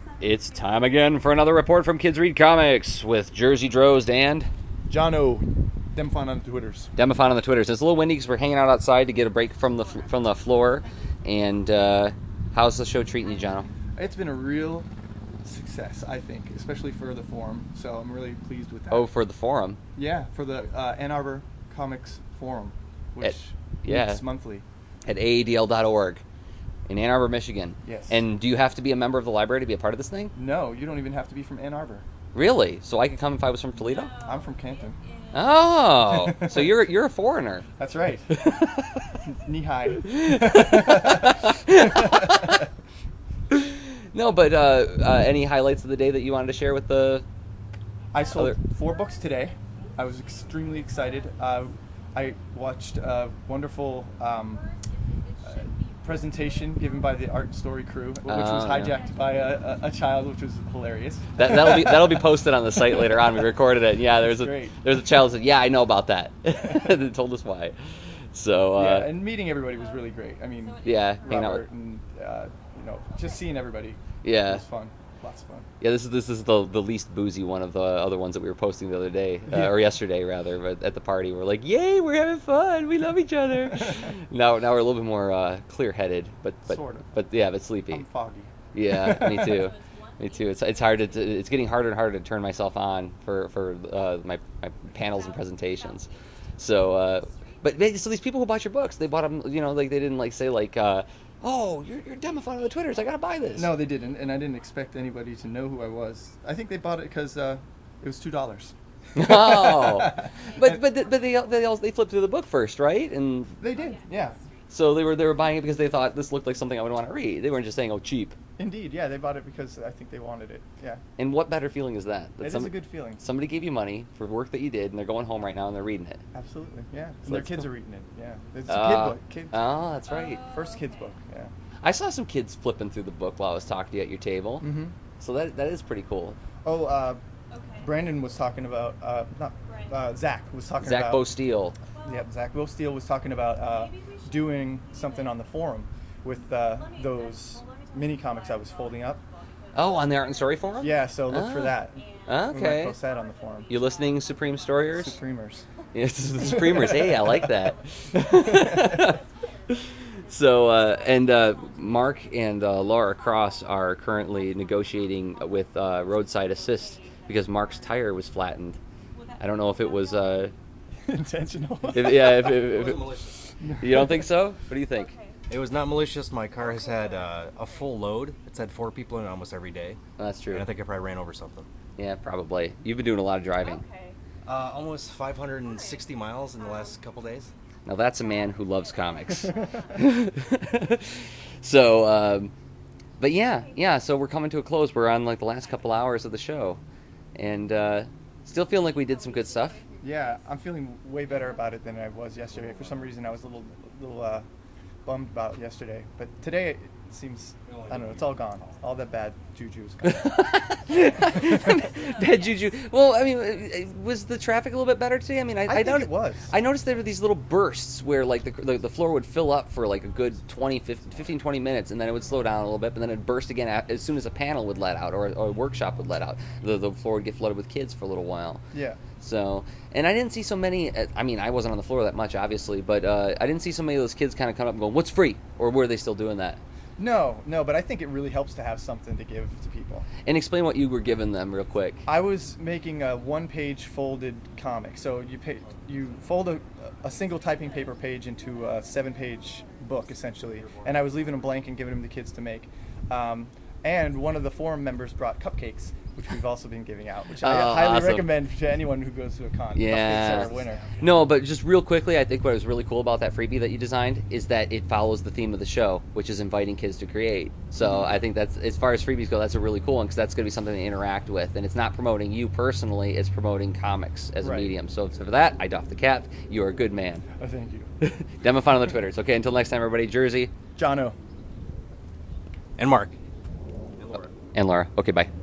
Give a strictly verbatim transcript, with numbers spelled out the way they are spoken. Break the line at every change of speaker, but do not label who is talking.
It's time again for another report from Kids Read Comics with Jersey Drozd and
Jono, Demfon on the Twitters.
Demifon on the Twitters. It's a little windy because we're hanging out outside to get a break from the from the floor. And uh, how's the show treating you, Jono?
It's been a real success, I think, especially for the forum. So I'm really pleased with that.
Oh, for the forum?
Yeah, for the uh, Ann Arbor Comics Forum, which
At, yeah.
meets monthly.
At A A D L dot org in Ann Arbor, Michigan.
Yes.
And do you have to be a member of the library to be a part of this thing?
No, you don't even have to be from Ann Arbor.
Really? So I could come if I was from Toledo?
I'm from Canton.
Oh, so you're you're a foreigner.
That's right. Knee high.
No, but uh, uh, any highlights of the day that you wanted to share with the...
I sold
other...
four books today. I was extremely excited. Uh, I watched a wonderful um, uh, presentation given by the Art Story crew, which
Oh,
was
yeah.
hijacked by a, a, a child, which was hilarious.
That, that'll be that'll be posted on the site later on. We recorded it. Yeah, there's a
Great.
there's a child that said, "Yeah, I know about that." And it told us why. So uh,
Yeah, and meeting everybody was really great. I mean,
yeah, hanging out
Robert
with,
and uh, you know, just seeing everybody.
Yeah.
It was fun. Lots of fun.
yeah. This is this is the the least boozy one of the other ones that we were posting the other day uh,
Yeah.
or yesterday rather. But at the party, we're like, "Yay, we're having fun. We love each other." now now we're a little bit more uh, clear headed, but but
Sort of.
but yeah, but sleepy.
I'm foggy.
Yeah, me too. Me too. It's it's hard to, to it's getting harder and harder to turn myself on for for uh, my my panels and presentations. So, uh, but so these people who bought your books, they bought them. You know, like they didn't like say like, uh, oh, you're you're Demifon on the Twitters. I gotta buy this.
No, they didn't, and I didn't expect anybody to know who I was. I think they bought it because uh, it was two dollars.
Oh, but but th- but they they also, they flipped through the book first, right? And
They did, yeah.
so they were they were buying it because they thought this looked like something I would want to read. They weren't just saying, oh, cheap.
Indeed, yeah. They bought it because I think they wanted it. Yeah,
And what better feeling is that? That
it
some-
is a good feeling.
Somebody gave you money for work that you did, and they're going home right now and they're reading it.
Absolutely, yeah.
So
And their
that's
kids
cool.
are reading it. Yeah, it's a
Uh,
kid book. Kid,
Oh, that's right.
first kids book. Yeah.
I saw some kids flipping through the book while I was talking to you at your table.
Mm-hmm.
So that that is pretty cool.
Oh, uh,
Okay.
Brandon was talking about uh, not uh, Zach was talking
Zach
about.
Bo Steele.
Yep, Zach Bo Steele was talking about uh, doing something on the forum with uh, those mini comics I was folding up.
Oh, on the Art and Story forum?
Yeah, so look for
Ah.
that. We
Okay.
might post that on the forum.
You listening, Supreme Storyers?
Supremers.
Yes, the Supremers. Hey, I like that. So, uh, and uh, Mark and uh, Laura Cross are currently negotiating with uh, Roadside Assist because Mark's tire was flattened. I don't know if it was. Uh,
Intentional.
if, yeah, if, if,
It
if
wasn't
it,
malicious.
you don't think so? What do you think?
It was not malicious. My car has had uh, a full load. It's had four people in it almost every day.
Oh, that's true.
And I think I probably ran over something.
Yeah, probably. You've been doing a lot of driving.
Okay.
Uh, almost five hundred sixty miles in the last couple days.
Now that's a man who loves comics. So, um, but yeah, yeah. So we're coming to a close. We're on like the last couple hours of the show, and uh, still feeling like we did some good stuff.
Yeah, I'm feeling way better about it than I was yesterday. For some reason, I was a little, little uh, bummed about yesterday, but today it seems, I don't know, it's all gone. All that bad juju is gone.
Bad juju. Well, I mean, uh, was the traffic a little bit better today? I mean, I,
I think
noti-
it was.
I noticed there were these little bursts where like the, the the floor would fill up for like a good twenty, fifteen, twenty minutes, and then it would slow down a little bit, but then it'd burst again a- as soon as a panel would let out or, or a workshop would let out. The the floor would get flooded with kids for a little while.
Yeah.
So, and I didn't see so many. uh, I mean, I wasn't on the floor that much, obviously, but uh, I didn't see so many of those kids kind of come up and go, "What's free?" Or were they still doing that?
No, no, but I think it really helps to have something to give to people.
And explain what you were giving them real quick.
I was making a one-page folded comic. So you pay, you fold a, a single typing paper page into a seven-page book, essentially. And I was leaving them blank and giving them to kids to make. Um, and one of the forum members brought cupcakes, which we've also been giving out, which I
Oh,
highly
awesome.
recommend to anyone who goes to a con.
Yeah.
Cupcakes are a winner.
No, but just real quickly, I think what was really cool about that freebie that you designed is that it follows the theme of the show, which is inviting kids to create. So
Mm-hmm.
I think that's, as far as freebies go, that's a really cool one because that's going to be something they interact with. And it's not promoting you personally, it's promoting comics as a
Right.
medium. So for that, I doff the cap. You are a good man.
Oh, thank you.
Demifon on the Twitters. Okay, until next time, everybody. Jersey
Jono.
And Mark. And Laura.
and Laura. Okay, bye.